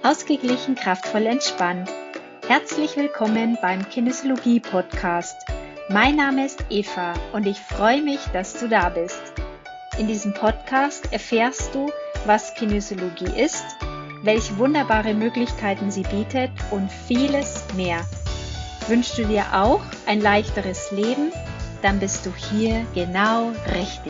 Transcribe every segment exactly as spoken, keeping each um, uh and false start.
Ausgeglichen, kraftvoll, entspannt. Herzlich willkommen beim Kinesiologie-Podcast. Mein Name ist Eva und ich freue mich, dass du da bist. In diesem Podcast erfährst du, was Kinesiologie ist, welche wunderbare Möglichkeiten sie bietet und vieles mehr. Wünschst du dir auch ein leichteres Leben? Dann bist du hier genau richtig.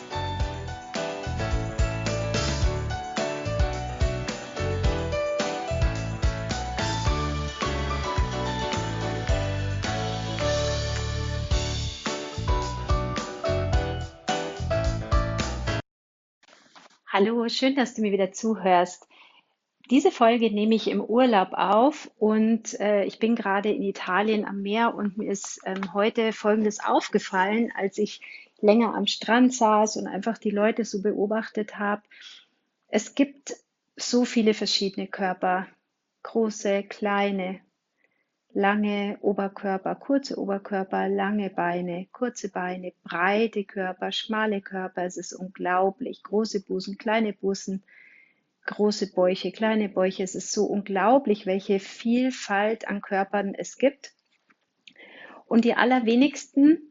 Hallo, schön, dass du mir wieder zuhörst. Diese Folge nehme ich im Urlaub auf und äh, ich bin gerade in Italien am Meer und mir ist ähm, heute Folgendes aufgefallen, als ich länger am Strand saß und einfach die Leute so beobachtet habe. Es gibt so viele verschiedene Körper, große, kleine, lange Oberkörper, kurze Oberkörper, lange Beine, kurze Beine, breite Körper, schmale Körper. Es ist unglaublich. Große Busen, kleine Busen, große Bäuche, kleine Bäuche. Es ist so unglaublich, welche Vielfalt an Körpern es gibt. Und die allerwenigsten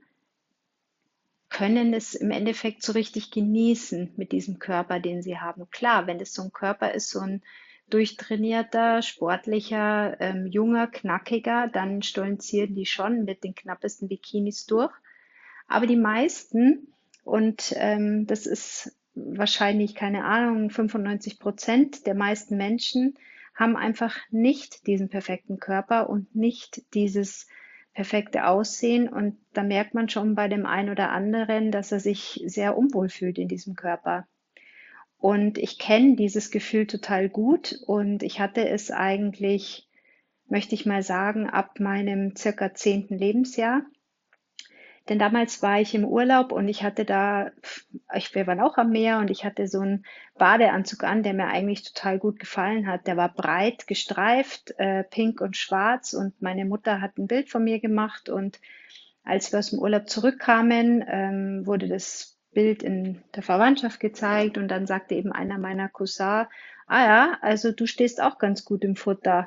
können es im Endeffekt so richtig genießen mit diesem Körper, den sie haben. Klar, wenn es so ein Körper ist, so ein durchtrainierter, sportlicher, ähm, junger, knackiger, dann stolzieren die schon mit den knappesten Bikinis durch. Aber die meisten, und ähm, das ist wahrscheinlich, keine Ahnung, fünfundneunzig Prozent der meisten Menschen, haben einfach nicht diesen perfekten Körper und nicht dieses perfekte Aussehen. Und da merkt man schon bei dem einen oder anderen, dass er sich sehr unwohl fühlt in diesem Körper. Und ich kenne dieses Gefühl total gut und ich hatte es eigentlich, möchte ich mal sagen, ab meinem circa zehnten Lebensjahr. Denn damals war ich im Urlaub und ich hatte da, ich, wir waren auch am Meer und ich hatte so einen Badeanzug an, der mir eigentlich total gut gefallen hat. Der war breit gestreift, äh, pink und schwarz, und meine Mutter hat ein Bild von mir gemacht, und als wir aus dem Urlaub zurückkamen, ähm, wurde das Bild in der Verwandtschaft gezeigt, und dann sagte eben einer meiner Cousins: ah ja, also du stehst auch ganz gut im Futter.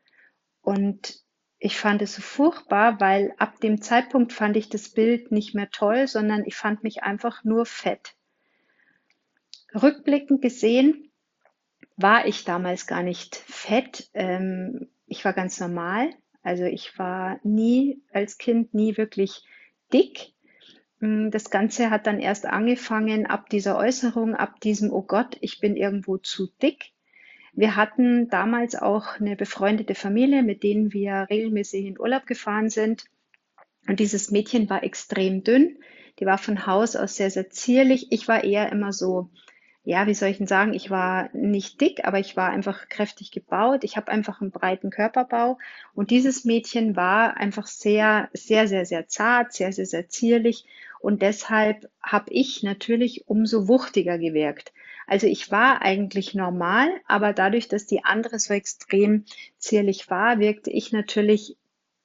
Und ich fand es so furchtbar, weil ab dem Zeitpunkt fand ich das Bild nicht mehr toll, sondern ich fand mich einfach nur fett. Rückblickend gesehen war ich damals gar nicht fett. Ähm, ich war ganz normal. Also ich war nie als Kind nie wirklich dick. Mm, Das Ganze hat dann erst angefangen ab dieser Äußerung, ab diesem: Oh Gott, ich bin irgendwo zu dick. Wir hatten damals auch eine befreundete Familie, mit denen wir regelmäßig in Urlaub gefahren sind. Und dieses Mädchen war extrem dünn. Die war von Haus aus sehr, sehr zierlich. Ich war eher immer so, ja, wie soll ich denn sagen, ich war nicht dick, aber ich war einfach kräftig gebaut. Ich habe einfach einen breiten Körperbau. Und dieses Mädchen war einfach sehr, sehr, sehr, sehr zart, sehr, sehr, sehr zierlich. Und deshalb habe ich natürlich umso wuchtiger gewirkt. Also ich war eigentlich normal, aber dadurch, dass die andere so extrem zierlich war, wirkte ich natürlich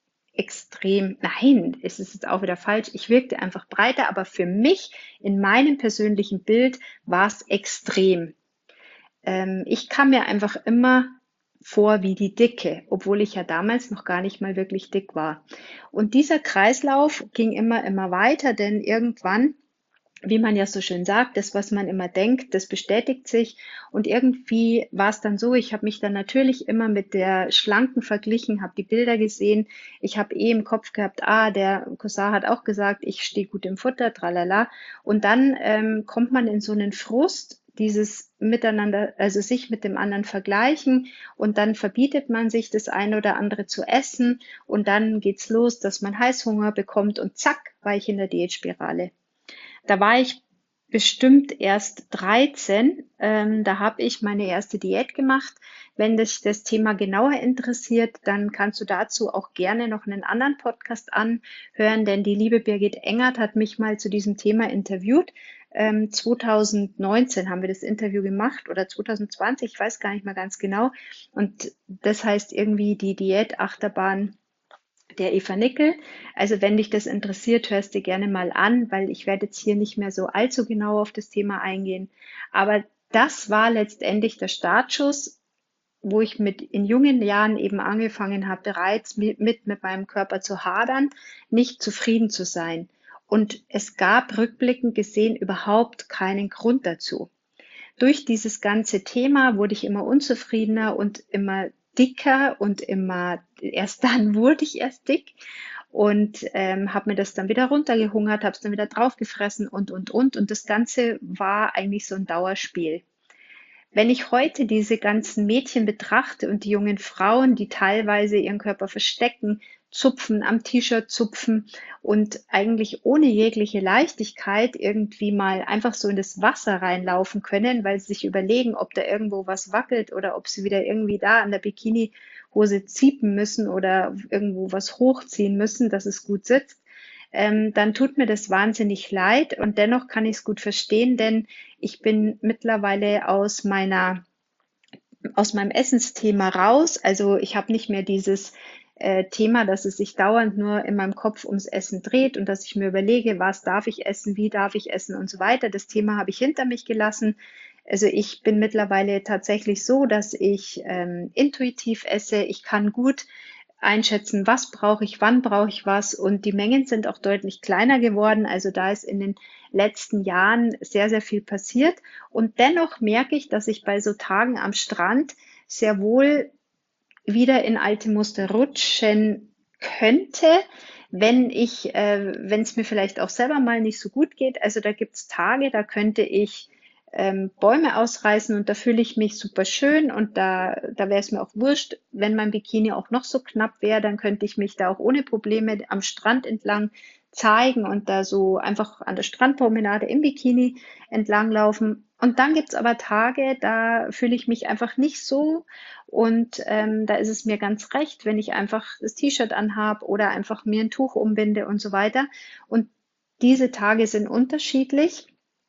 extrem, nein, es ist jetzt auch wieder falsch. Ich wirkte einfach breiter, aber für mich in meinem persönlichen Bild war es extrem. Ähm, ich kam mir einfach immer vor wie die Dicke, obwohl ich ja damals noch gar nicht mal wirklich dick war. Und dieser Kreislauf ging immer, immer weiter, denn irgendwann, wie man ja so schön sagt, das, was man immer denkt, das bestätigt sich. Und irgendwie war es dann so, ich habe mich dann natürlich immer mit der Schlanken verglichen, habe die Bilder gesehen. Ich habe eh im Kopf gehabt, ah, der Cousin hat auch gesagt, ich stehe gut im Futter, tralala. Und dann ähm, kommt man in so einen Frust, dieses Miteinander, also sich mit dem anderen vergleichen, und dann verbietet man sich das eine oder andere zu essen, und dann geht's los, dass man Heißhunger bekommt, und zack, war ich in der Diätspirale. Da war ich bestimmt erst dreizehn. Ähm, da habe ich meine erste Diät gemacht. Wenn dich das Thema genauer interessiert, dann kannst du dazu auch gerne noch einen anderen Podcast anhören, denn die liebe Birgit Engert hat mich mal zu diesem Thema interviewt. Ähm, zwanzig neunzehn haben wir das Interview gemacht, oder zwanzig zwanzig, ich weiß gar nicht mehr ganz genau. Und das heißt irgendwie die Diätachterbahn der Eva Nickel. Also wenn dich das interessiert, hörst dir gerne mal an, weil ich werde jetzt hier nicht mehr so allzu genau auf das Thema eingehen. Aber das war letztendlich der Startschuss, wo ich mit in jungen Jahren eben angefangen habe, bereits mit, mit, mit meinem Körper zu hadern, nicht zufrieden zu sein. Und es gab rückblickend gesehen überhaupt keinen Grund dazu. Durch dieses ganze Thema wurde ich immer unzufriedener und immer dicker und immer, erst dann wurde ich erst dick und ähm, habe mir das dann wieder runtergehungert, habe es dann wieder draufgefressen und, und, und. Und das Ganze war eigentlich so ein Dauerspiel. Wenn ich heute diese ganzen Mädchen betrachte und die jungen Frauen, die teilweise ihren Körper verstecken, zupfen, am T-Shirt zupfen und eigentlich ohne jegliche Leichtigkeit irgendwie mal einfach so in das Wasser reinlaufen können, weil sie sich überlegen, ob da irgendwo was wackelt oder ob sie wieder irgendwie da an der Bikinihose ziepen müssen oder irgendwo was hochziehen müssen, dass es gut sitzt, ähm, dann tut mir das wahnsinnig leid und dennoch kann ich es gut verstehen, denn ich bin mittlerweile aus meiner aus meinem Essensthema raus. Also ich habe nicht mehr dieses äh, Thema, dass es sich dauernd nur in meinem Kopf ums Essen dreht und dass ich mir überlege, was darf ich essen, wie darf ich essen und so weiter. Das Thema habe ich hinter mich gelassen. Also ich bin mittlerweile tatsächlich so, dass ich ähm, intuitiv esse. Ich kann gut einschätzen, was brauche ich, wann brauche ich was und die Mengen sind auch deutlich kleiner geworden. Also da ist in den letzten Jahren sehr, sehr viel passiert und dennoch merke ich, dass ich bei so Tagen am Strand sehr wohl wieder in alte Muster rutschen könnte, wenn ich, äh, wenn es mir vielleicht auch selber mal nicht so gut geht. Also da gibt es Tage, da könnte ich ähm, Bäume ausreißen und da fühle ich mich super schön und da, da wäre es mir auch wurscht, wenn mein Bikini auch noch so knapp wäre, dann könnte ich mich da auch ohne Probleme am Strand entlang zeigen und da so einfach an der Strandpromenade im Bikini entlanglaufen. Und dann gibt's aber Tage, da fühle ich mich einfach nicht so und ähm, da ist es mir ganz recht, wenn ich einfach das T-Shirt anhab oder einfach mir ein Tuch umbinde und so weiter. Und diese Tage sind unterschiedlich.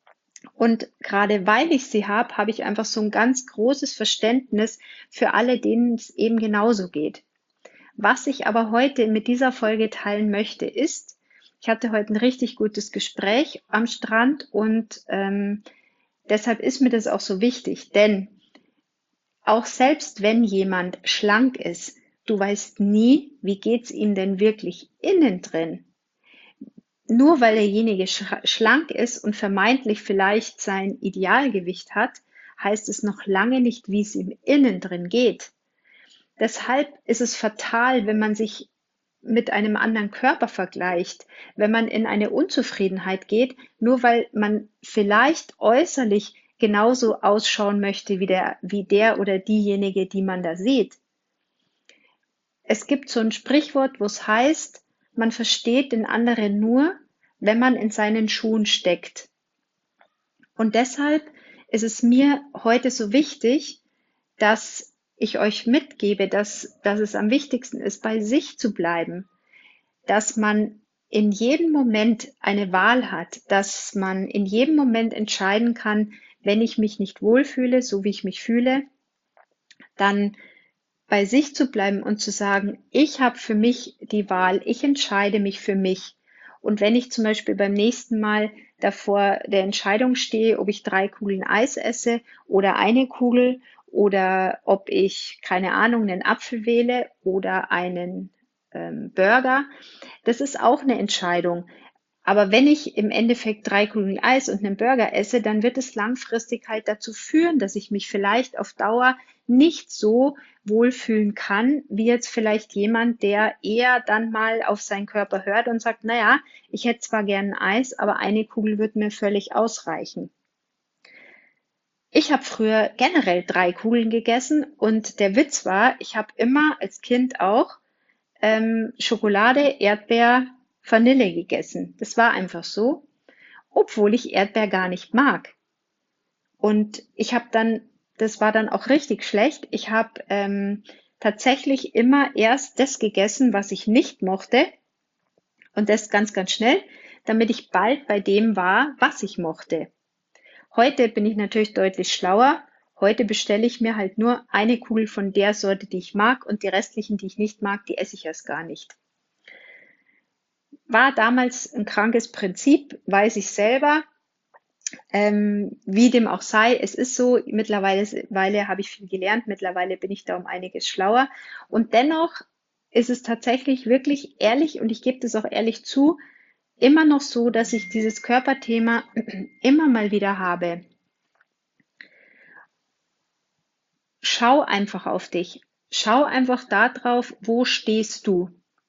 Und gerade weil ich sie habe, habe ich einfach so ein ganz großes Verständnis für alle, denen es eben genauso geht. Was ich aber heute mit dieser Folge teilen möchte, ist, ich hatte heute ein richtig gutes Gespräch am Strand und ähm, deshalb ist mir das auch so wichtig, denn auch selbst wenn jemand schlank ist, du weißt nie, wie geht's ihm denn wirklich innen drin. Nur weil derjenige schlank ist und vermeintlich vielleicht sein Idealgewicht hat, heißt es noch lange nicht, wie es ihm innen drin geht. Deshalb ist es fatal, wenn man sich mit einem anderen Körper vergleicht, wenn man in eine Unzufriedenheit geht, nur weil man vielleicht äußerlich genauso ausschauen möchte wie der, wie der oder diejenige, die man da sieht. Es gibt so ein Sprichwort, wo es heißt, man versteht den anderen nur, wenn man in seinen Schuhen steckt. Und deshalb ist es mir heute so wichtig, dass ich euch mitgebe, dass, dass es am wichtigsten ist, bei sich zu bleiben, dass man in jedem Moment eine Wahl hat, dass man in jedem Moment entscheiden kann, wenn ich mich nicht wohlfühle, so wie ich mich fühle, dann bei sich zu bleiben und zu sagen, ich habe für mich die Wahl, ich entscheide mich für mich. Und wenn ich zum Beispiel beim nächsten Mal davor der Entscheidung stehe, ob ich drei Kugeln Eis esse oder eine Kugel oder ob ich, keine Ahnung, einen Apfel wähle oder einen ähm, Burger, das ist auch eine Entscheidung. Aber wenn ich im Endeffekt drei Kugeln Eis und einen Burger esse, dann wird es langfristig halt dazu führen, dass ich mich vielleicht auf Dauer nicht so wohlfühlen kann, wie jetzt vielleicht jemand, der eher dann mal auf seinen Körper hört und sagt, naja, ich hätte zwar gern Eis, aber eine Kugel wird mir völlig ausreichen. Ich habe früher generell drei Kugeln gegessen und der Witz war, ich habe immer als Kind auch ähm, Schokolade, Erdbeer, Vanille gegessen. Das war einfach so, obwohl ich Erdbeer gar nicht mag. Und ich habe dann, das war dann auch richtig schlecht. Ich habe ähm, tatsächlich immer erst das gegessen, was ich nicht mochte und das ganz, ganz schnell, damit ich bald bei dem war, was ich mochte. Heute bin ich natürlich deutlich schlauer. Heute bestelle ich mir halt nur eine Kugel von der Sorte, die ich mag und die restlichen, die ich nicht mag, die esse ich erst gar nicht. War damals ein krankes Prinzip, weiß ich selber. Ähm, wie dem auch sei, es ist so, mittlerweile Weile habe ich viel gelernt, mittlerweile bin ich da um einiges schlauer. Und dennoch ist es tatsächlich wirklich ehrlich, und ich gebe das auch ehrlich zu, immer noch so, dass ich dieses Körperthema immer mal wieder habe. Schau einfach auf dich. Schau einfach da drauf, wo stehst du.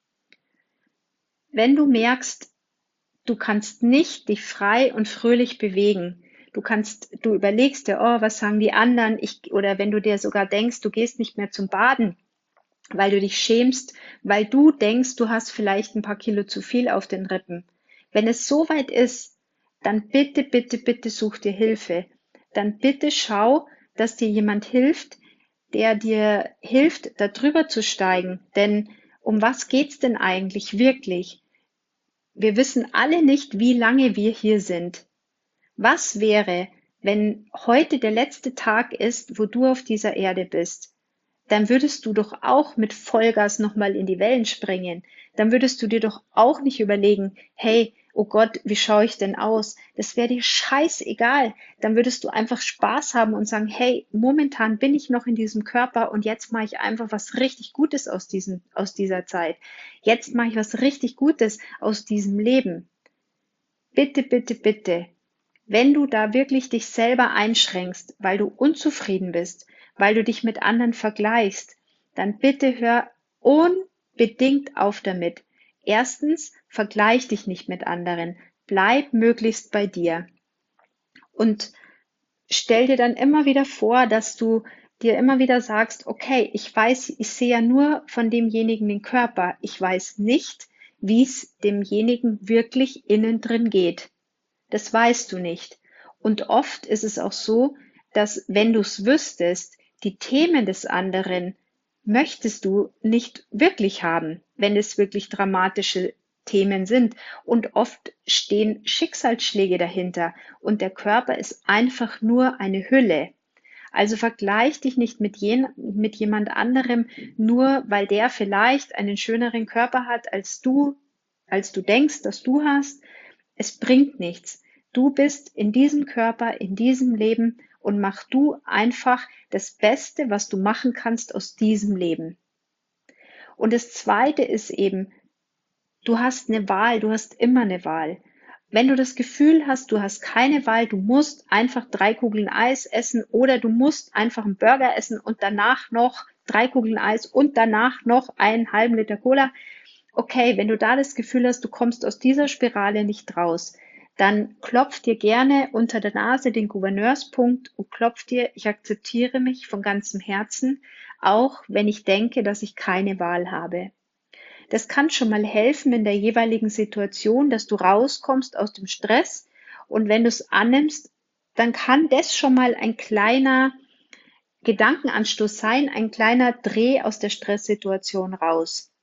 Wenn du merkst, du kannst nicht dich frei und fröhlich bewegen. Du kannst, du überlegst dir, oh, was sagen die anderen? Ich, oder wenn du dir sogar denkst, du gehst nicht mehr zum Baden, weil du dich schämst, weil du denkst, du hast vielleicht ein paar Kilo zu viel auf den Rippen. Wenn es so weit ist, dann bitte, bitte, bitte such dir Hilfe. Dann bitte schau, dass dir jemand hilft, der dir hilft, da drüber zu steigen. Denn um was geht's denn eigentlich wirklich? Wir wissen alle nicht, wie lange wir hier sind. Was wäre, wenn heute der letzte Tag ist, wo du auf dieser Erde bist? Dann würdest du doch auch mit Vollgas nochmal in die Wellen springen. Dann würdest du dir doch auch nicht überlegen, hey, oh Gott, wie schaue ich denn aus? Das wäre dir scheißegal. Dann würdest du einfach Spaß haben und sagen, hey, momentan bin ich noch in diesem Körper und jetzt mache ich einfach was richtig Gutes aus diesem, aus dieser Zeit. Jetzt mache ich was richtig Gutes aus diesem Leben. Bitte, bitte, bitte, wenn du da wirklich dich selber einschränkst, weil du unzufrieden bist, weil du dich mit anderen vergleichst, dann bitte hör unbedingt auf damit. Erstens, vergleich dich nicht mit anderen. Bleib möglichst bei dir. Und stell dir dann immer wieder vor, dass du dir immer wieder sagst, okay, ich weiß, ich sehe ja nur von demjenigen den Körper. Ich weiß nicht, wie es demjenigen wirklich innen drin geht. Das weißt du nicht. Und oft ist es auch so, dass wenn du es wüsstest, die Themen des anderen möchtest du nicht wirklich haben, wenn es wirklich dramatische Themen sind. Und oft stehen Schicksalsschläge dahinter und der Körper ist einfach nur eine Hülle. Also vergleich dich nicht mit, jen, mit jemand anderem, nur weil der vielleicht einen schöneren Körper hat als du, als du denkst, dass du hast. Es bringt nichts. Du bist in diesem Körper, in diesem Leben und mach du einfach das Beste, was du machen kannst aus diesem Leben. Und das Zweite ist eben, du hast eine Wahl, du hast immer eine Wahl. Wenn du das Gefühl hast, du hast keine Wahl, du musst einfach drei Kugeln Eis essen oder du musst einfach einen Burger essen und danach noch drei Kugeln Eis und danach noch einen halben Liter Cola. Okay, wenn du da das Gefühl hast, du kommst aus dieser Spirale nicht raus, dann klopf dir gerne unter der Nase den Gouverneurspunkt und klopf dir, ich akzeptiere mich von ganzem Herzen, auch wenn ich denke, dass ich keine Wahl habe. Das kann schon mal helfen in der jeweiligen Situation, dass du rauskommst aus dem Stress. Und wenn du es annimmst, dann kann das schon mal ein kleiner Gedankenanstoß sein, ein kleiner Dreh aus der Stresssituation raus.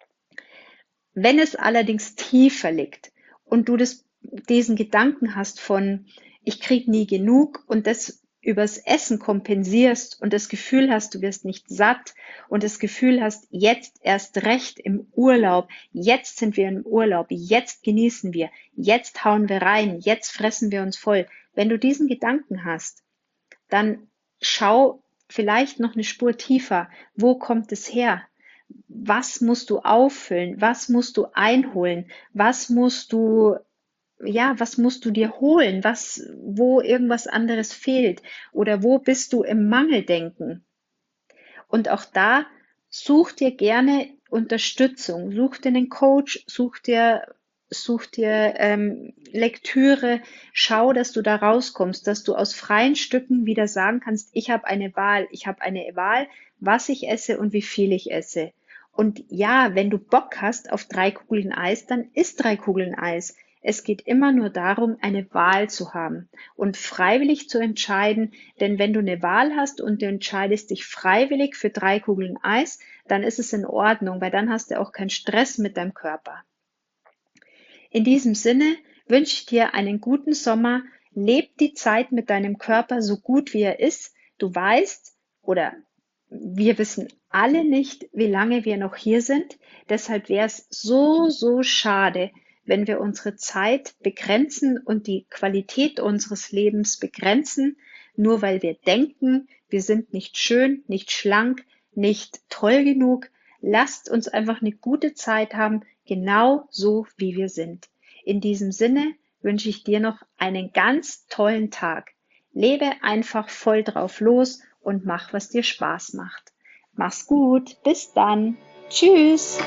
Wenn es allerdings tiefer liegt und du das, diesen Gedanken hast von, ich krieg nie genug und das übers Essen kompensierst und das Gefühl hast, du wirst nicht satt und das Gefühl hast, jetzt erst recht im Urlaub, jetzt sind wir im Urlaub, jetzt genießen wir, jetzt hauen wir rein, jetzt fressen wir uns voll. Wenn du diesen Gedanken hast, dann schau vielleicht noch eine Spur tiefer. Wo kommt es her? Was musst du auffüllen? Was musst du einholen? Was musst du, ja, was musst du dir holen? Was, wo irgendwas anderes fehlt? Oder wo bist du im Mangeldenken? Und auch da such dir gerne Unterstützung. Such dir einen Coach, such dir, such dir ähm, Lektüre, schau, dass du da rauskommst, dass du aus freien Stücken wieder sagen kannst, ich habe eine Wahl, ich habe eine Wahl, was ich esse und wie viel ich esse. Und ja, wenn du Bock hast auf drei Kugeln Eis, dann isst drei Kugeln Eis. Es geht immer nur darum, eine Wahl zu haben und freiwillig zu entscheiden, denn wenn du eine Wahl hast und du entscheidest dich freiwillig für drei Kugeln Eis, dann ist es in Ordnung, weil dann hast du auch keinen Stress mit deinem Körper. In diesem Sinne wünsche ich dir einen guten Sommer. Leb die Zeit mit deinem Körper so gut wie er ist. Du weißt oder wir wissen alle nicht, wie lange wir noch hier sind. Deshalb wäre es so, so schade, wenn wir unsere Zeit begrenzen und die Qualität unseres Lebens begrenzen, nur weil wir denken, wir sind nicht schön, nicht schlank, nicht toll genug. Lasst uns einfach eine gute Zeit haben, genau so wie wir sind. In diesem Sinne wünsche ich dir noch einen ganz tollen Tag. Lebe einfach voll drauf los und mach, was dir Spaß macht. Mach's gut, bis dann. Tschüss.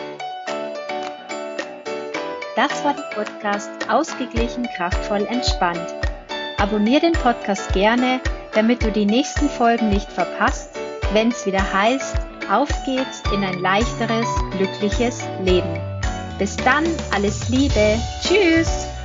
Das war der Podcast Ausgeglichen, kraftvoll, entspannt. Abonnier den Podcast gerne, damit du die nächsten Folgen nicht verpasst, wenn es wieder heißt, auf geht's in ein leichteres, glückliches Leben. Bis dann, alles Liebe. Tschüss.